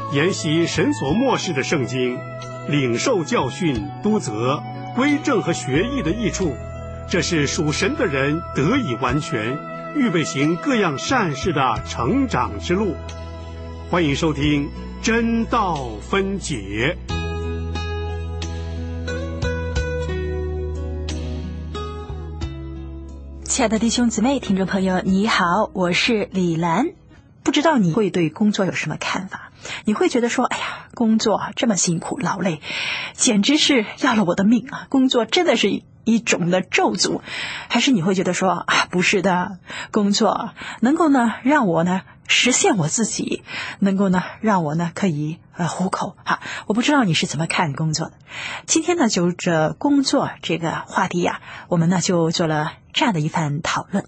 研习神所默示的圣经，领受教训、督责、归正和学艺的益处，这是属神的人得以完全，预备行各样善事的成长之路。欢迎收听真道分解。 亲爱的弟兄姊妹、听众朋友，你好，我是李兰。不知道你会对工作有什么看法？你会觉得说，哎呀，工作这么辛苦劳累，简直是要了我的命啊！工作真的是一种的咒诅。还是你会觉得说，啊，不是的，工作能够呢让我呢实现我自己，能够呢让我呢可以糊口哈。我不知道你是怎么看工作的。今天呢就这工作这个话题呀，我们呢就做了这样的一番讨论。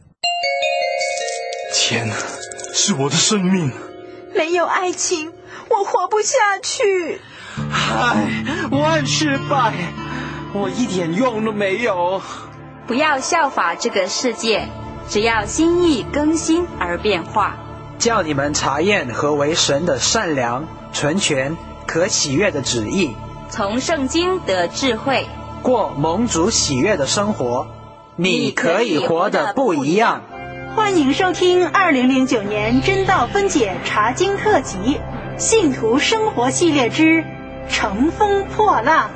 钱是我的生命， 没有爱情我活不下去。 唉，万事败，我一点用都没有。 不要效法这个世界，只要心意更新而变化， 叫你们查验何为神的善良、纯全、可喜悦的旨意， 从圣经得智慧， 过蒙主喜悦的生活，你可以活得不一样。 欢迎收听2009年真道分解查经特辑信徒生活系列之乘风破浪。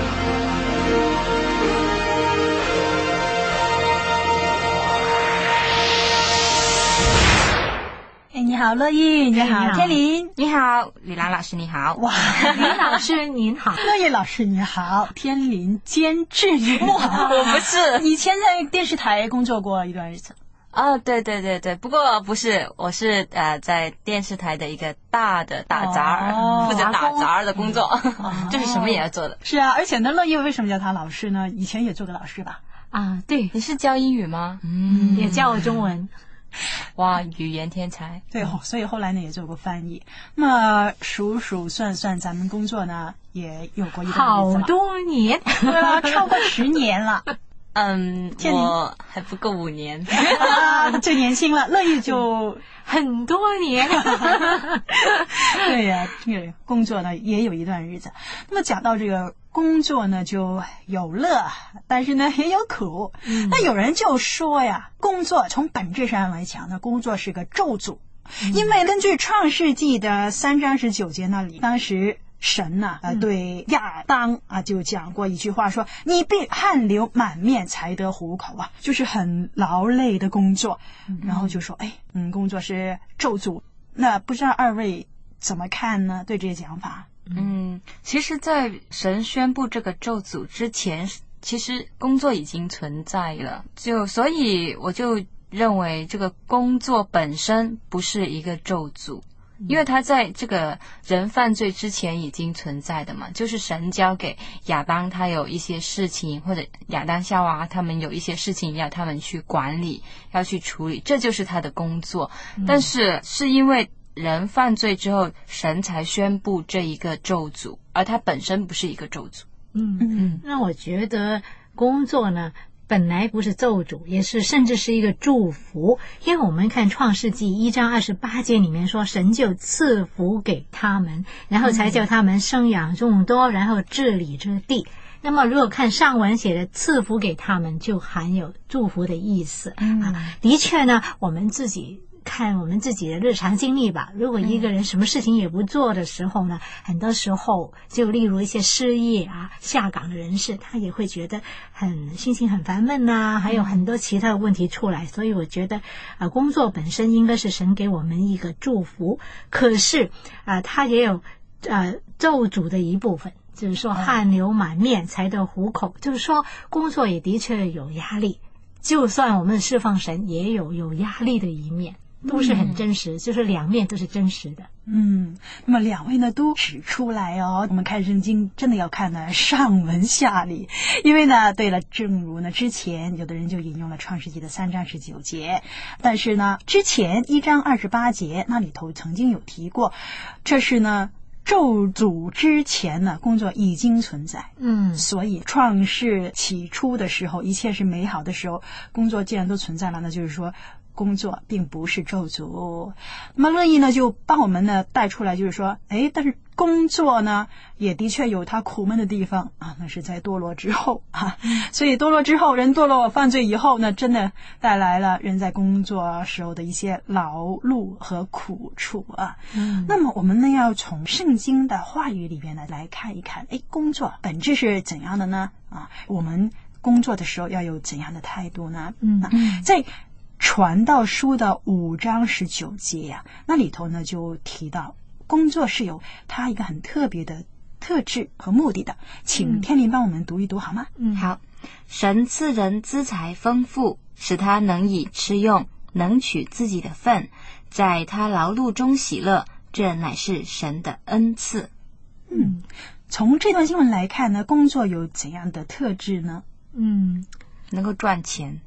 你好乐意，你好天林， 你好李兰老师，你好。 哇， 林老师您好， 乐意老师你好，天林监制你好。 我不是， 以前在电视台工作过一段日子。 对，不过不是，我是在电视台的一个大的打杂负责打杂的工作，就是什么也要做的。 是啊，而且呢，乐意为什么叫他老师呢？以前也做过老师吧？ 对， 你是教英语吗？ 也教我中文。 哇，语言天才。 对，所以后来呢也做过翻译。那么数数算算，咱们工作呢也有过一段日子好多年， 对了，超过10年了。 我还不够5年最年轻了，乐意就很多年。 对呀，这个工作呢也有一段日子。那么讲到这个工作呢，就有乐，但是呢也有苦。那有人就说呀，工作从本质上来讲呢，工作是个咒诅。因为根据创世纪的3章19节那里，当时神呢对亚当就讲过一句话，说你必汗流满面才得糊口啊，就是很劳累的工作。然后就说工作是咒诅。那不知道二位怎么看呢？对这些讲法？ 其实在神宣布这个咒诅之前，其实工作已经存在了，所以我就认为这个工作本身不是一个咒诅，因为他在这个人犯罪之前已经存在的嘛，就是神交给亚当，他有一些事情，或者亚当夏娃他们有一些事情要他们去管理，要去处理，这就是他的工作。但是是因为人犯罪之后，神才宣布这一个咒诅，而它本身不是一个咒诅。 那我觉得工作呢本来不是咒诅，也是甚至是一个祝福。因为我们看创世纪1章28节里面说，神就赐福给他们，然后才叫他们生养众多，然后治理这地。那么如果看上文写的赐福给他们，就含有祝福的意思。的确呢，我们自己看我们自己的日常经历吧。如果一个人什么事情也不做的时候呢，很多时候就例如一些失业下岗的人士，他也会觉得心情很烦闷还有很多其他的问题出来。所以我觉得工作本身应该是神给我们一个祝福，可是他也有咒诅的一部分，就是说汗流满面才得糊口，就是说工作也的确有压力，就算我们侍奉神也有压力的一面，都是很真实，就是两面都是真实的。 那么两位呢都指出来我们看圣经真的要看呢上文下理。因为呢对了，正如呢之前有的人就引用了创世纪的3章19节，但是呢之前1章28节那里头曾经有提过，这是呢咒诅之前呢工作已经存在。所以创世起初的时候，一切是美好的时候，工作既然都存在了，那就是说工作并不是咒诅。那么乐意呢就帮我们呢带出来，就是说，但是工作呢也的确有它苦闷的地方啊，那是在堕落之后啊，所以堕落之后，人堕落犯罪以后呢，真的带来了人在工作时候的一些劳碌和苦处啊。那么我们呢要从圣经的话语里边呢来看一看，工作本质是怎样的呢？啊，我们工作的时候要有怎样的态度呢？在传道书的5章19节呀，那里头呢就提到工作是有它一个很特别的特质和目的的，请天林帮我们读一读好吗？ 好，神赐人资财丰富，使他能以吃用，能取自己的份，在他劳碌中喜乐，这乃是神的恩赐。 从这段经文来看呢，工作有怎样的特质呢？ 能够赚钱。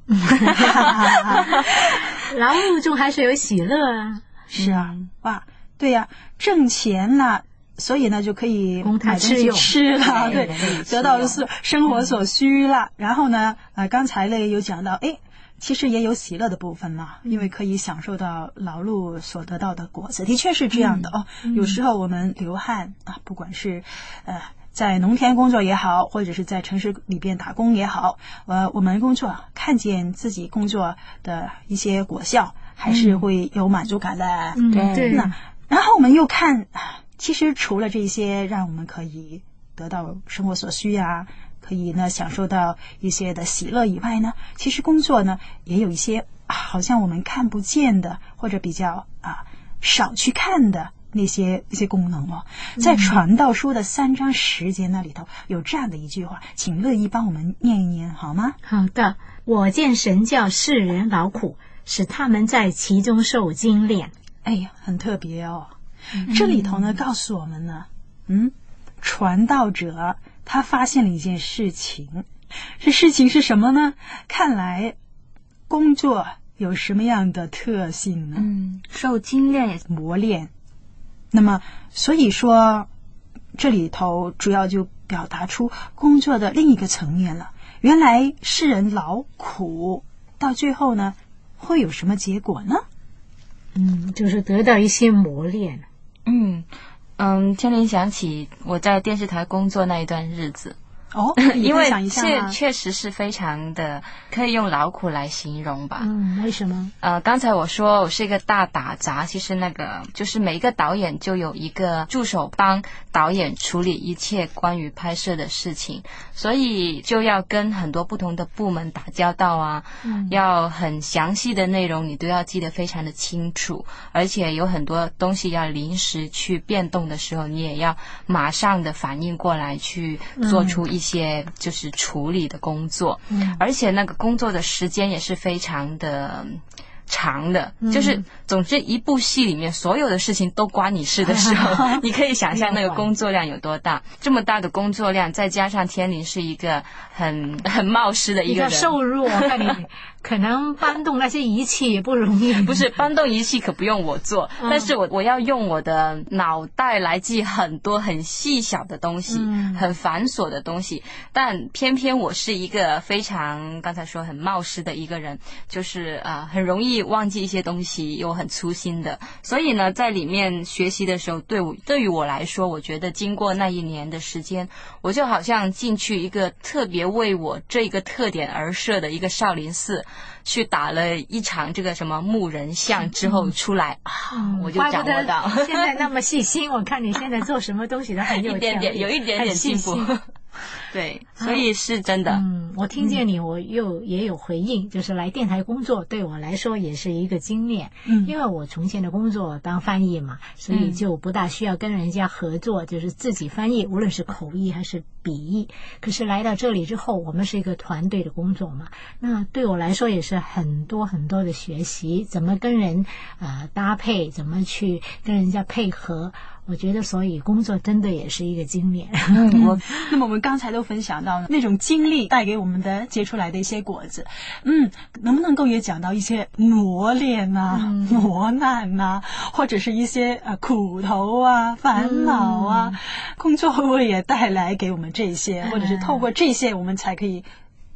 劳碌中还是有喜乐啊。 是啊，哇，对呀，挣钱了，所以呢就可以供他买东西吃了，对，得到的是生活所需了。然后呢，刚才呢有讲到，其实也有喜乐的部分嘛，因为可以享受到劳碌所得到的果子，的确是这样的哦。有时候我们流汗啊，不管是在农田工作也好，或者是在城市里边打工也好，我们工作看见自己工作的一些果效，还是会有满足感的。 对。 那然后我们又看，其实除了这些让我们可以得到生活所需啊，可以呢享受到一些的喜乐以外呢，其实工作呢也有一些好像我们看不见的，或者比较少去看的那些功能哦。在传道书的3章10节那里头有这样的一句话，请乐意帮我们念一念好吗？ 好的，我见神叫世人劳苦，使他们在其中受精炼。 很特别哦。这里头呢告诉我们呢，传道者他发现了一件事情，这事情是什么呢？看来工作有什么样的特性呢？ 受精炼磨练。那么所以说这里头主要就表达出工作的另一个层面了。原来世人劳苦到最后呢会有什么结果呢？ 就是得到一些磨练。 天林想起我在电视台工作那一段日子。 因为确实是非常的，可以用劳苦来形容吧。 为什么？ 刚才我说我是一个大打杂，其实那个就是每一个导演就有一个助手帮导演处理一切关于拍摄的事情，所以就要跟很多不同的部门打交道啊，要很详细的内容你都要记得非常的清楚，而且有很多东西要临时去变动的时候，你也要马上的反应过来去做出一些就是处理的工作，而且那个工作的时间也是非常的长的，就是总之一部戏里面所有的事情都关你事的时候，你可以想象那个工作量有多大。这么大的工作量，再加上天林是一个很冒失的一个人， 比较瘦弱，看你可能搬动那些仪器也不容易。 不是搬动仪器可不用我做，但是我要用我的脑袋来记很多很细小的东西，很繁琐的东西。但偏偏我是一个非常刚才说很冒失的一个人，就是很容易忘记一些东西，又很粗心的。所以呢，在里面学习的时候，对于我来说，我觉得经过那1年的时间，我就好像进去一个特别为我这个特点而设的一个少林寺，去打了一场这个什么木人像之后出来我就掌握到。 现在那么细心，我看你现在做什么东西都很有有一点点进步。对，所以是真的。 我听见你，我也有回应，就是来电台工作对我来说也是一个经验。因为我从前的工作当翻译嘛，所以就不大需要跟人家合作，就是自己翻译，无论是口译还是笔译。可是来到这里之后，我们是一个团队的工作嘛，那对我来说也是很多很多的学习，怎么跟人搭配，怎么去跟人家配合。我觉得所以工作真的也是一个经验。 那么我们刚才都分享到那种经历带给我们的结出来的一些果子，能不能够也讲到一些磨练啊、磨难啊，或者是一些苦头啊、烦恼啊，工作会不会也带来给我们这些，或者是透过这些我们才可以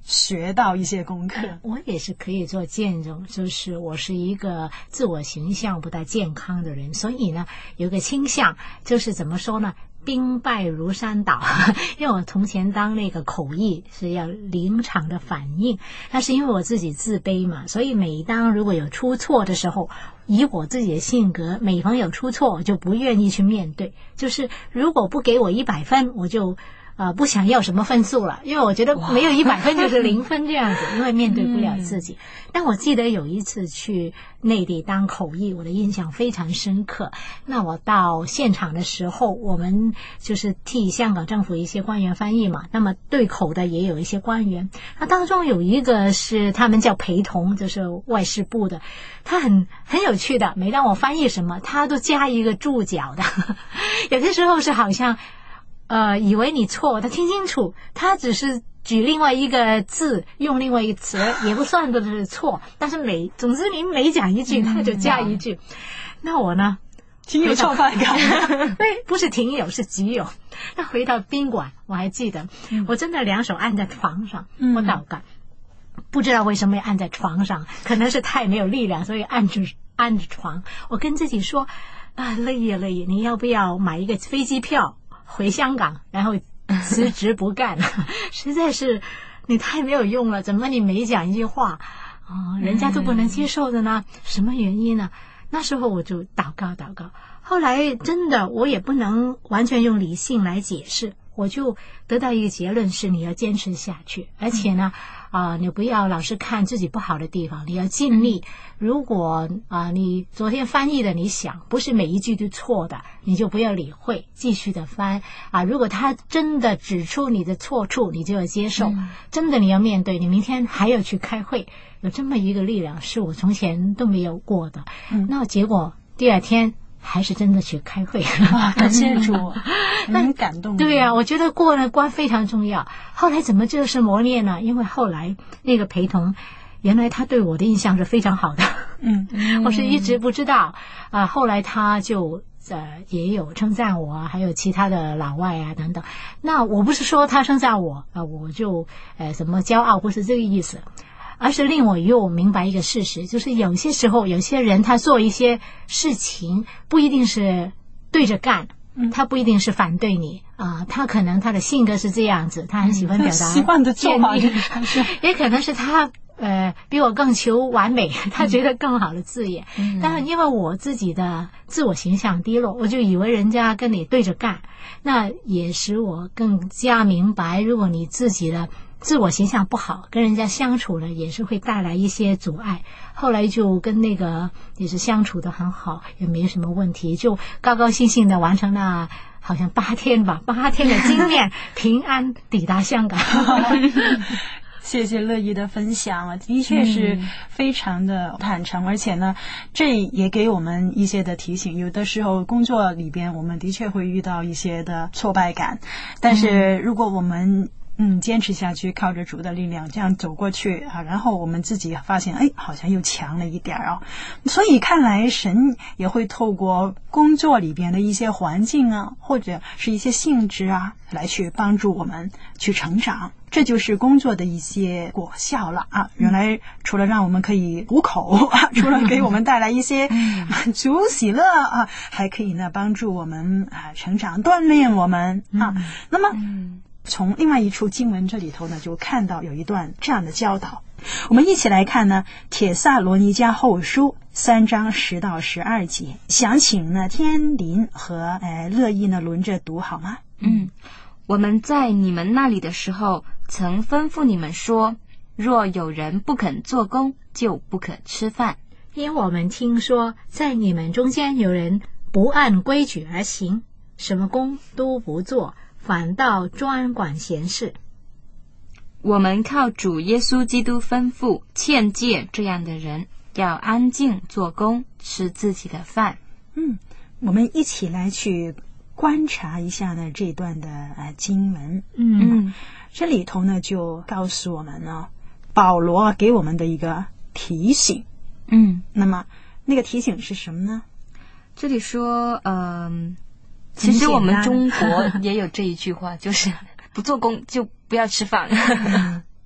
学到一些功课。 我也是可以做见证，就是我是一个自我形象不太健康的人，所以呢，有个倾向，就是怎么说呢？兵败如山倒，因为我从前当那个口译是要临场的反应，但是因为我自己自卑嘛，所以每当如果有出错的时候，以我自己的性格，每逢有出错我就不愿意去面对，就是如果不给我100分，我就不想要什么分数了，因为我觉得没有100分就是0分这样子，因为面对不了自己。但我记得有一次去内地当口译，我的印象非常深刻。那我到现场的时候，我们就是替香港政府一些官员翻译嘛，那么对口的也有一些官员，那当中有一个是他们叫陪同，就是外事部的，他很有趣的，每当我翻译什么，他都加一个注脚的，有些时候是好像以为你错，他听清楚，他只是举另外一个字，用另外一个词，也不算的是错，但是总之您每讲一句，他就加一句。那我呢， 挺有挫败感。 对，不是挺有，是极有。那回到宾馆，我还记得，我真的2手按在床上，我祷告，不知道为什么要按在床上，可能是太没有力量，所以按着床。我跟自己说乐意，你要不要买一个飞机票回香港，然后辞职不干？实在是你太没有用了，怎么你每讲一句话人家都不能接受的呢？什么原因呢？那时候我就祷告，后来真的我也不能完全用理性来解释，我就得到一个结论是你要坚持下去，而且呢你不要老是看自己不好的地方，你要尽力。如果你昨天翻译的你想不是每一句都错的，你就不要理会，继续的翻如果他真的指出你的错处，你就要接受，真的你要面对，你明天还要去开会，有这么一个力量是我从前都没有过的。那结果第2天还是真的去开会感谢主，很感动。 对呀，我觉得过了关非常重要。后来怎么就是磨练呢？因为后来那个陪同，原来他对我的印象是非常好的。我是一直不知道后来他就也有称赞我还有其他的老外等等。那我不是说他称赞我我就什么骄傲，不是这个意思。而是令我又明白一个事实，就是有些时候有些人他做一些事情不一定是对着干，他不一定是反对你他可能他的性格是这样子，他很喜欢表达习惯的做法， 也可能是他比我更求完美，他觉得更好的字眼。但是因为我自己的自我形象低落，我就以为人家跟你对着干，那也使我更加明白，如果你自己的自我形象不好，跟人家相处呢也是会带来一些阻碍。后来就跟那个也是相处的很好，也没什么问题，就高高兴兴的完成了好像8天吧，8天的经验平安抵达香港。 谢谢乐意的分享，的确是非常的坦诚，而且呢这也给我们一些的提醒，有的时候工作里边我们的确会遇到一些的挫败感，但是如果我们坚持下去，靠着主的力量这样走过去然后我们自己发现好像又强了一点所以看来神也会透过工作里边的一些环境或者是一些性质来去帮助我们去成长，这就是工作的一些果效了原来除了让我们可以糊口除了给我们带来一些足喜乐还可以呢帮助我们成长，锻炼我们那么从另外一处经文这里头呢，就看到有一段这样的教导，我们一起来看呢帖撒罗尼迦后书3章10到12节，想请呢天林和乐意呢轮着读好吗？ 我们在你们那里的时候曾吩咐你们说，若有人不肯做工，就不可吃饭， 因我们听说在你们中间有人不按规矩而行，什么工都不做，反倒专管闲事。 我们靠主耶稣基督吩咐劝诫这样的人，要安静做工，吃自己的饭。 我们一起来去观察一下呢这段的经文。这里头呢就告诉我们呢，保罗给我们的一个提醒。那么那个提醒是什么呢？ 这里说其实我们中国也有这一句话，就是不做工就不要吃饭。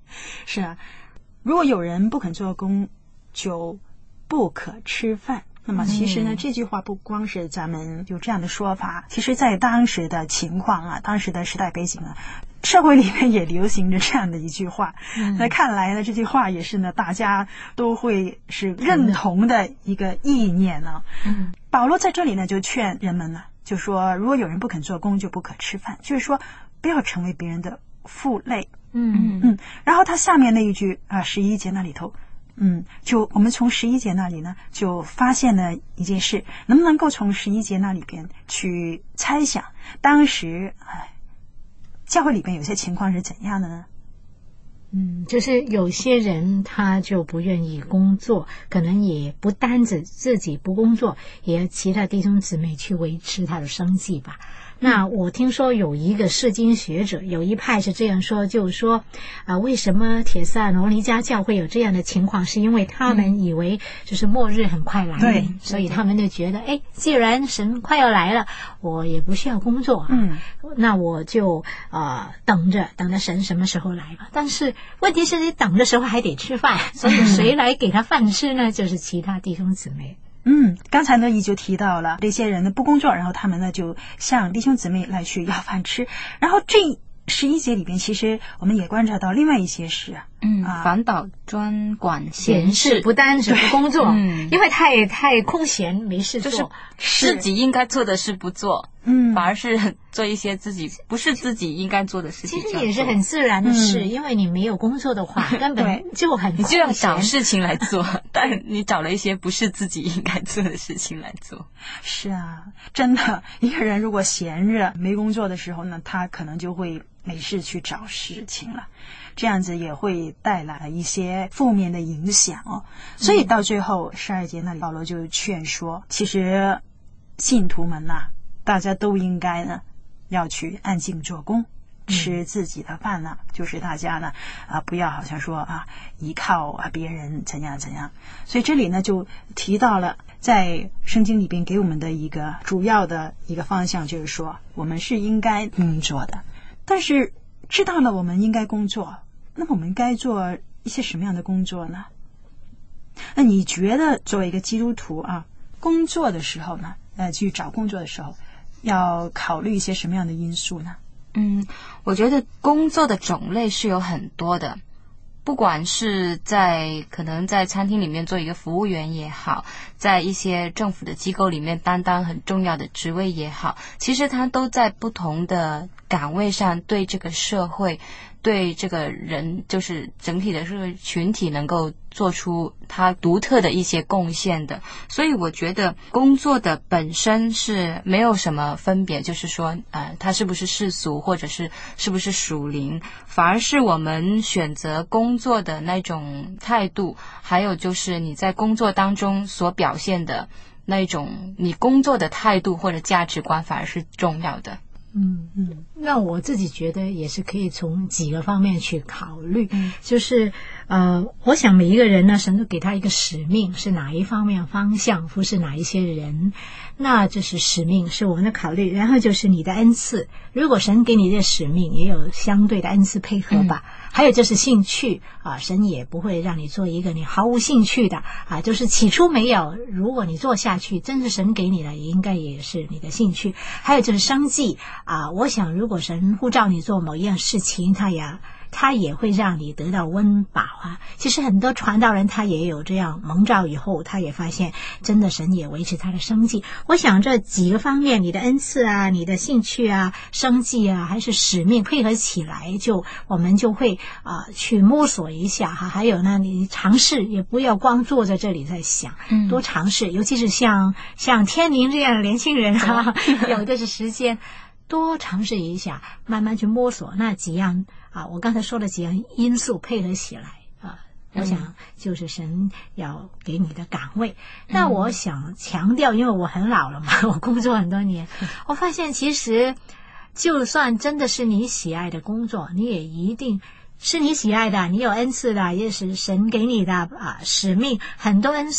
是啊，如果有人不肯做工，就不可吃饭。那么其实呢，这句话不光是咱们有这样的说法，其实在当时的情况啊，当时的时代背景啊，社会里面也流行着这样的一句话。那看来呢，这句话也是呢，大家都会是认同的一个意念呢。保罗在这里呢，就劝人们呢，就说如果有人不肯做工，就不可吃饭，就是说不要成为别人的负累。然后他下面那一句啊，11节那里头。就我们从11节那里呢，就发现了一件事，能不能够从11节那里边去猜想，当时教会里边有些情况是怎样的呢？ 就是有些人他就不愿意工作，可能也不单指自己不工作，也要其他弟兄姊妹去维持他的生计吧。那我听说有一个释经学者，有一派是这样说，就是说为什么帖撒罗尼迦教会有这样的情况，是因为他们以为就是末日很快来临，所以他们就觉得既然神快要来了，我也不需要工作那我就等着神什么时候来吧。但是问题是你等的时候还得吃饭，所以谁来给他饭吃呢？就是其他弟兄姊妹。 刚才呢，也就提到了这些人呢不工作，然后他们呢就向弟兄姊妹来去要饭吃。然后这11节里边，其实我们也观察到另外一些事反倒专管闲事， 不单只不工作，因为太空闲没事做， 就是自己应该做的事不做，反而是做一些自己不是自己应该做的事情。 其实也是很自然的事，因为你没有工作的话，根本就很你就要找事情来做，但你找了一些不是自己应该做的事情来做。 是啊，真的，一个人如果闲着没工作的时候呢，他可能就会没事去找事情了，这样子也会带来一些负面的影响所以到最后12节那里，保罗就劝说，其实信徒们大家都应该呢要去安静做工，吃自己的饭就是大家呢不要好像说依靠别人怎样怎样。所以这里呢就提到了在圣经里边给我们的一个主要的一个方向，就是说我们是应该工作的。但是知道了我们应该工作，那么我们该做一些什么样的工作呢？那你觉得作为一个基督徒工作的时候呢去找工作的时候要考虑一些什么样的因素呢？ 我觉得工作的种类是有很多的，不管是可能在餐厅里面做一个服务员也好，在一些政府的机构里面担当很重要的职位也好，其实他都在不同的岗位上对这个社会，对这个人，就是整体的这个群体能够做出他独特的一些贡献的。所以我觉得工作的本身是没有什么分别，就是说他是不是世俗，或者是不是属灵，反而是我们选择工作的那种态度，还有就是你在工作当中所表现的那种你工作的态度或者价值观反而是重要的。 那我自己觉得也是可以从几个方面去考虑，就是我想每一个人呢，神都给他一个使命，是哪一方面方向，不是哪一些人，那这是使命，是我们的考虑。然后就是你的恩赐，如果神给你的使命，也有相对的恩赐配合吧。还有就是兴趣神也不会让你做一个你毫无兴趣的就是起初没有，如果你做下去，真是神给你的，也应该也是你的兴趣。还有就是生计我想如果神呼召你做某一样事情，他也会让你得到温饱其实很多传道人他也有这样蒙召以后，他也发现真的神也维持他的生计。我想这几个方面，你的恩赐你的兴趣生计还是使命配合起来，我们就会去摸索一下还有呢，你尝试，也不要光坐在这里在想，多尝试，尤其是像天明这样的年轻人有的是时间，多尝试一下，慢慢去摸索那几样我刚才说的几样因素配合起来我想就是神要给你的岗位。那我想强调，因为我很老了嘛，我工作很多年，我发现其实就算真的是你喜爱的工作，你也一定是你喜爱的，你有恩赐的，也是神给你的使命，很多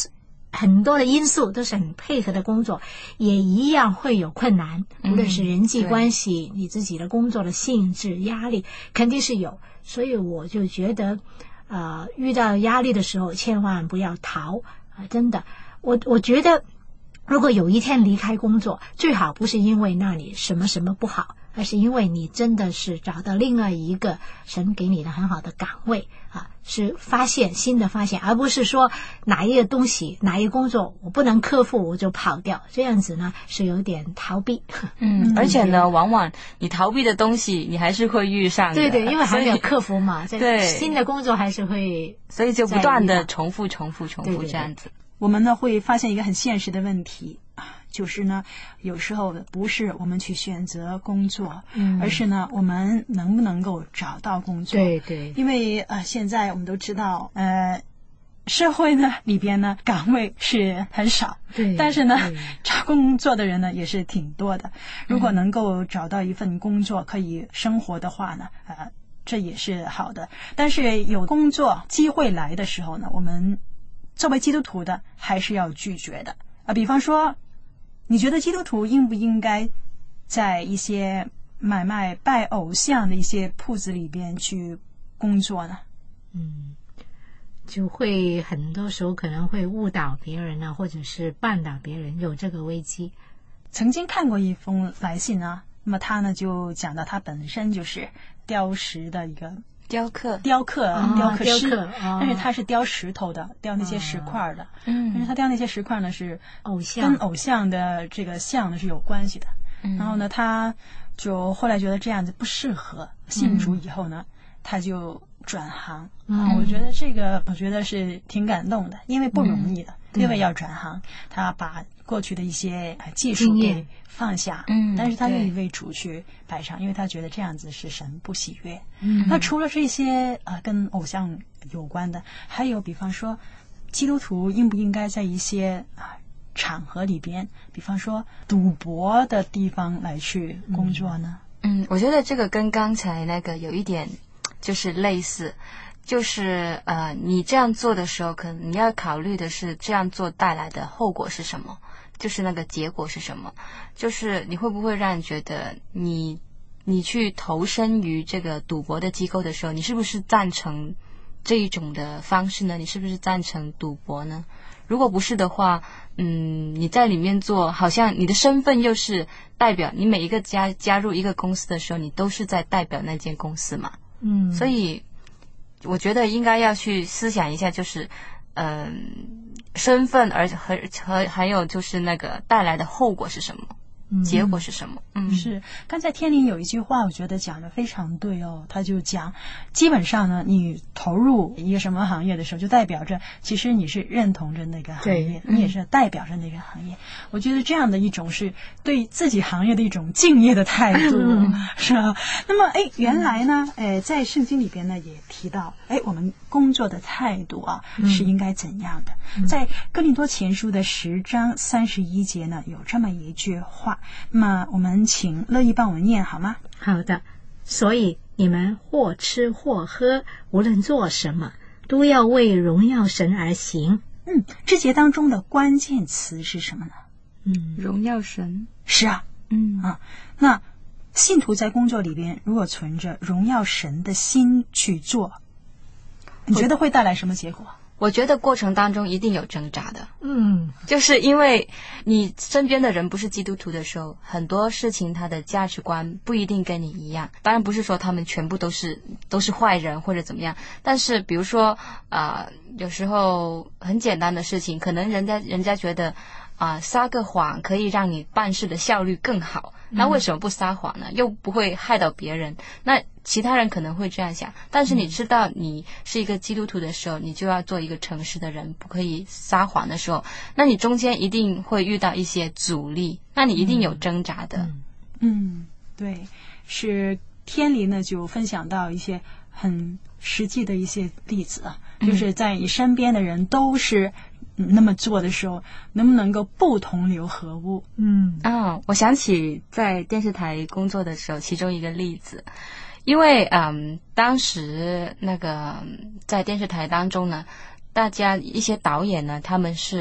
很多的因素都是很配合的工作，也一样会有困难，无论是人际关系，你自己的工作的性质、压力，肯定是有。所以我就觉得，遇到压力的时候，千万不要逃真的，我觉得，如果有一天离开工作，最好不是因为那里什么什么不好，而是因为你真的是找到另外一个神给你的很好的岗位是新的发现，而不是说哪一个东西哪一个工作我不能克服我就跑掉，这样子呢是有点逃避。 而且呢往往你逃避的东西你还是会遇上的。 对，因为还没有克服嘛，对，新的工作还是会， 所以就不断的重复这样子。 我们呢会发现一个很现实的问题，就是呢有时候不是我们去选择工作，而是呢我们能不能够找到工作。 对， 因为现在我们都知道社会呢里边呢岗位是很少， 对， 但是呢找工作的人呢也是挺多的。如果能够找到一份工作可以生活的话呢这也是好的。但是有工作机会来的时候呢，我们作为基督徒的还是要拒绝的比方说，你觉得基督徒应不应该在一些买卖拜偶像的一些铺子里边去工作呢？ 就会很多时候可能会误导别人或者是绊倒别人，有这个危机。 曾经看过一封来信那么他呢就讲到他本身就是雕石的一个雕刻师，但是他是雕石头的，雕那些石块的。但是他雕那些石块呢是跟偶像的这个像呢是有关系的。然后呢他就后来觉得这样子不适合，信主以后呢他就转行。我觉得是挺感动的，因为不容易的，因为要转行，他把过去的一些技术给放下，但是他愿意为主去摆上，因为他觉得这样子是神不喜悦。那除了这些跟偶像有关的，还有比方说基督徒应不应该在一些场合里边，比方说赌博的地方来去工作呢？ 我觉得这个跟刚才那个有一点就是类似，就是你这样做的时候，可能你要考虑的是这样做带来的后果是什么，就是那个结果是什么，就是你会不会让你觉得你去投身于这个赌博的机构的时候，你是不是赞成这一种的方式呢？你是不是赞成赌博呢？如果不是的话，你在里面做，好像你的身份又是代表你每一个加入一个公司的时候，你都是在代表那间公司嘛。所以我觉得应该要去思想一下，就是身份还有就是那个带来的后果是什么，结果是什么。 是刚才天林有一句话我觉得讲得非常对他就讲基本上呢你投入一个什么行业的时候，就代表着其实你是认同着那个行业，你也是代表着那个行业。我觉得这样的一种是对自己行业的一种敬业的态度是吧？那么原来呢在圣经里边呢也提到我们工作的态度是应该怎样的。在哥林多前书的10章31节呢有这么一句话，那么我们请乐意帮我们念好吗？ 好的。所以你们或吃或喝，无论做什么，都要为荣耀神而行。 这节当中的关键词是什么呢？ 荣耀神。 是啊。那信徒在工作里边如果存着荣耀神的心去做，你觉得会带来什么结果？ 我觉得过程当中一定有挣扎的。就是因为你身边的人不是基督徒的时候，很多事情他的价值观不一定跟你一样。当然不是说他们全部都是坏人或者怎么样，但是比如说有时候很简单的事情，可能人家觉得撒个谎可以让你办事的效率更好，那为什么不撒谎呢？又不会害到别人。那其他人可能会这样想，但是你知道你是一个基督徒的时候，你就要做一个诚实的人，不可以撒谎的时候，那你中间一定会遇到一些阻力，那你一定有挣扎的。 对，是天林呢就分享到一些很实际的一些例子就是在你身边的人都是那么做的时候，能不能够不同流合污？ 我想起在电视台工作的时候，其中一个例子，因为当时那个在电视台当中呢，大家一些导演呢，他们是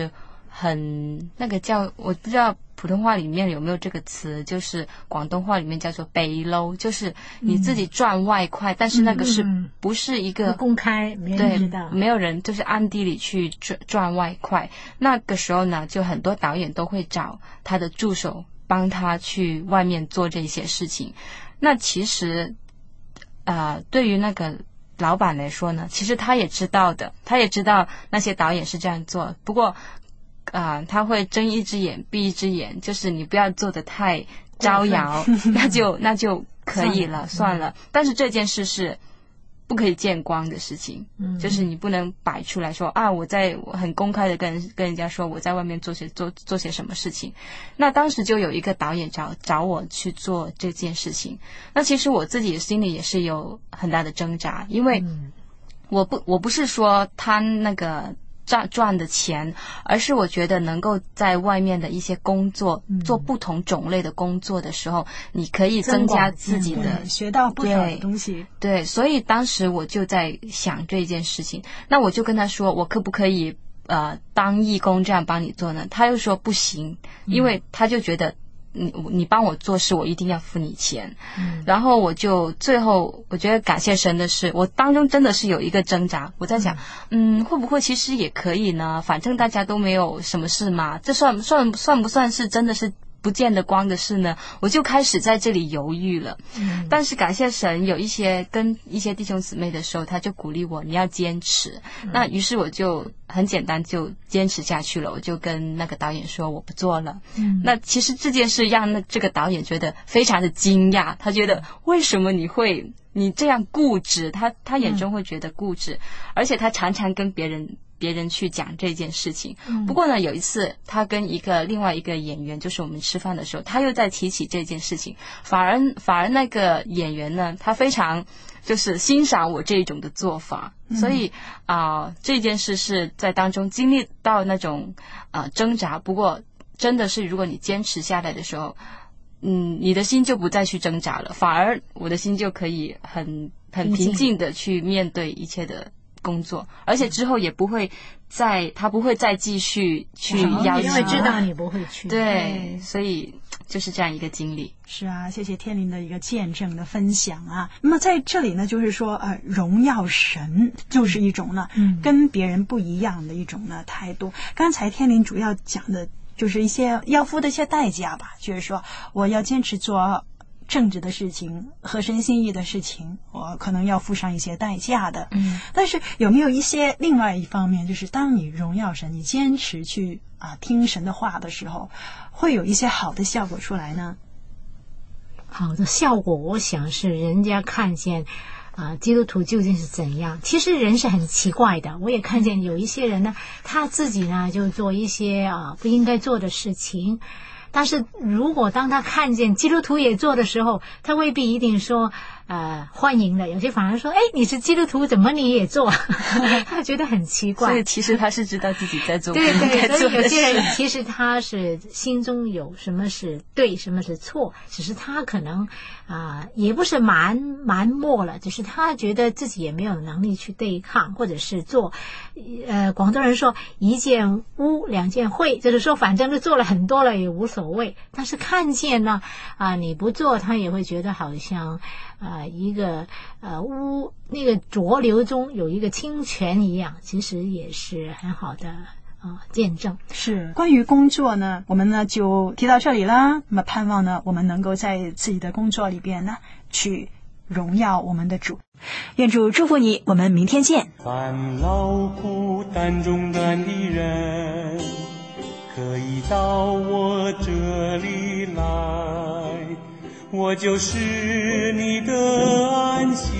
那个叫我不知道普通话里面有没有这个词，就是广东话里面叫做背篓，就是你自己赚外快，但是那个是不是一个公开，没人知道， 对，没有人就是暗地里去赚外快。那个时候呢，就很多导演都会找他的助手帮他去外面做这些事情。那其实对于那个老板来说呢，其实他也知道的，他也知道那些导演是这样做，不过他会睁一只眼闭一只眼，就是你不要做得太招摇，那就可以了，算了。但是这件事是不可以见光的事情，就是你不能摆出来说我很公开的跟人家说我在外面做些什么事情。那当时就有一个导演找我去做这件事情，那其实我自己心里也是有很大的挣扎，因为我不是说他那个赚的钱，而是我觉得能够在外面的一些工作，做不同种类的工作的时候，你可以增加自己的学到不少的东西。 对，所以当时我就在想这件事情，那我就跟他说，我可不可以当义工这样帮你做呢？他又说不行，因为他就觉得你帮我做事，我一定要付你钱。然后我就最后我觉得感谢神的是，我当中真的是有一个挣扎，我在想会不会其实也可以呢，反正大家都没有什么事嘛，这算不算是真的是不见得光的事呢？我就开始在这里犹豫了。但是感谢神，有跟一些弟兄姊妹的时候，他就鼓励我你要坚持。那于是我就很简单就坚持下去了，我就跟那个导演说我不做了。那其实这件事让这个导演觉得非常的惊讶，他觉得为什么你这样固执，他眼中会觉得固执，而且他常常跟别人去讲这件事情。不过呢，有一次他跟另外一个演员，就是我们吃饭的时候，他又在提起这件事情，反而那个演员呢，他非常就是欣赏我这种的做法。所以这件事是在当中经历到那种挣扎，不过真的是如果你坚持下来的时候，你的心就不再去挣扎了，反而我的心就可以很平静的去面对一切的工作，而且之后也他不会再继续去要求， 因为知道你不会去。 对，所以就是这样一个经历。 是啊，谢谢天林的一个见证的分享啊。那么在这里呢，就是说荣耀神就是一种呢跟别人不一样的一种呢态度。刚才天林主要讲的就是一些要付的一些代价吧，就是说我要坚持做正直的事情，合神心意的事情，我可能要付上一些代价的。但是有没有一些另外一方面，就是当你荣耀神，你坚持去听神的话的时候，会有一些好的效果出来呢？ 好的效果，我想是人家看见基督徒究竟是怎样。其实人是很奇怪的，我也看见有一些人呢，他自己呢就做一些不应该做的事情。但是如果当他看见基督徒也做的时候，他未必一定说欢迎的，有些反而说你是基督徒怎么你也做他觉得很奇怪。 所以其实他是知道自己在做对对，所以有些人其实他是心中有什么是对什么是错，只是他可能也不是蛮漠了，只是他觉得自己也没有能力去对抗，或者是做广东人说一件污两件秽，就是说反正都做了很多了也无所谓。但是看见呢你不做，他也会觉得好像一个污那个浊流中有一个清泉一样，其实也是很好的见证。 是关于工作呢，我们呢就提到这里啦。那么盼望呢，我们能够在自己的工作里边呢，去荣耀我们的主。愿主祝福你，我们明天见。 烦劳苦担重担的人，可以到我这里来，我就是你的安息，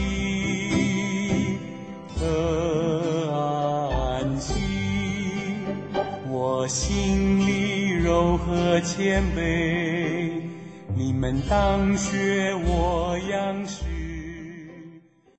我心里柔和谦卑，你们当学我样式。